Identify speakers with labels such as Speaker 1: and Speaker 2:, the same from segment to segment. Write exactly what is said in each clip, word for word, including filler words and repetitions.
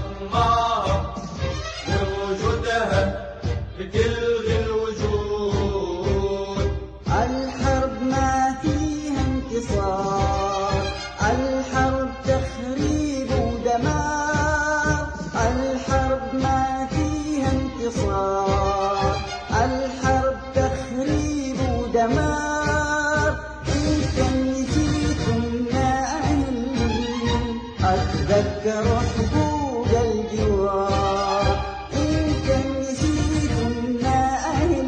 Speaker 1: طماعة بوجودها بتلغي الوجود.
Speaker 2: الحرب ما فيها انتصار، الحرب تخريب ودمار. الحرب ما فيها انتصار، الحرب تخريب ودمار. إن كان نسيتم يا أهل أتذكروا حقوق الجوار. إن كان نسيتم يا أهل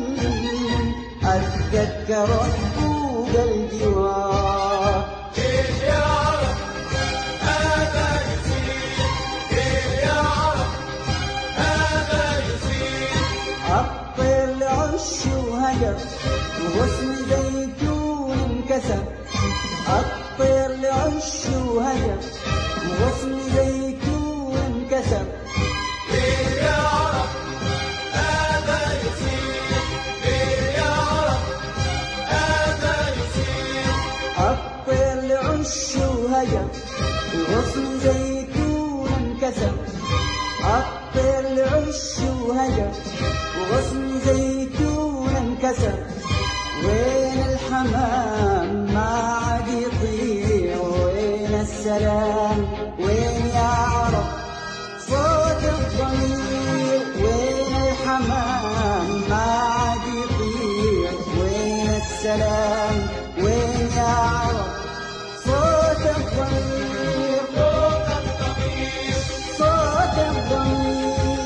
Speaker 2: أتذكروا حقوق الجوار.
Speaker 1: كيف يا عرب هذا يصير؟ كيف يا عرب هذا يصير؟
Speaker 2: الطير لعش وهجر وغصن زيتون انكسر. الطير لعش وهجر وغصن زيتون انكسر.
Speaker 1: كيف يا عرب هذا يصير؟ كيف يا عرب هذا يصير؟
Speaker 2: الطير لعش وهجر وغصن زيتون انكسر. الطير لعش وهجر وغصن زيتون انكسر. وين الحمام ما عاد يطير؟ وين السلام؟ وين يا عرب صوت الضمير؟ وين الحمام ما عاد يطير؟ وين السلام؟ وين يا عرب صوت الضمير؟
Speaker 1: صوت الضمير.
Speaker 2: صوت الضمير.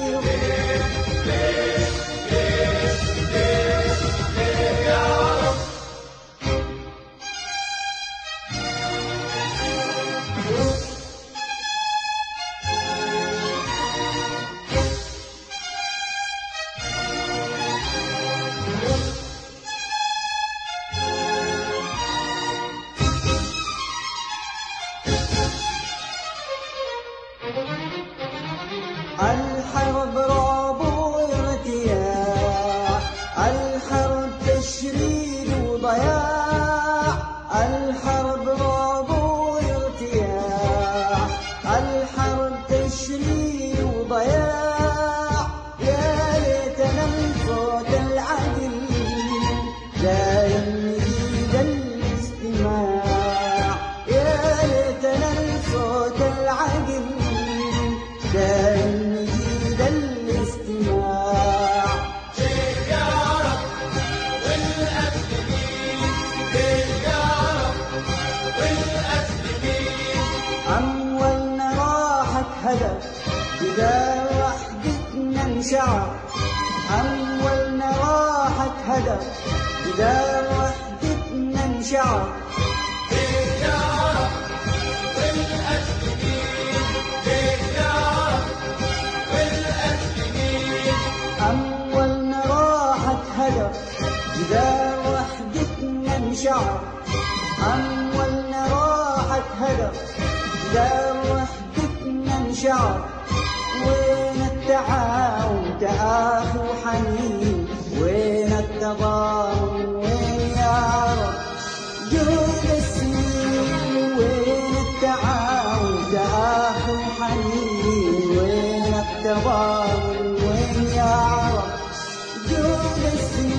Speaker 1: يا عرب
Speaker 2: الحرب رعب وارتياح، الحرب تشريد وضياع. الحرب رعب وارتياح، الحرب تشريد وضياع. يا ليتنا صوت العدل دايم يزيد الاستماع. يا ليتنا صوت العدل دايم يزيد الاستماع.
Speaker 1: كيف يا عرب والقتل مين؟ كيف يا عرب والقتل مين؟
Speaker 2: أموالنا راحت هدر إذا وحدتنا انشعر. أموالنا راحت هدر إذا وحدتنا انشعر.
Speaker 1: كيف يا عرب والقتل مين؟ كيف يا عرب والقتل مين؟
Speaker 2: أموالنا راحت هدر إذا وحدتنا انشعر. أموالنا راحت هدر إذا وحدتنا انشعر. وين التعاون تآخي وحنين؟ وين التضامن؟ وين يا عرب جهود السنين؟ وين التعاون تآخي وحنين؟ وين التضامن؟ وين يا عرب جهود السنين؟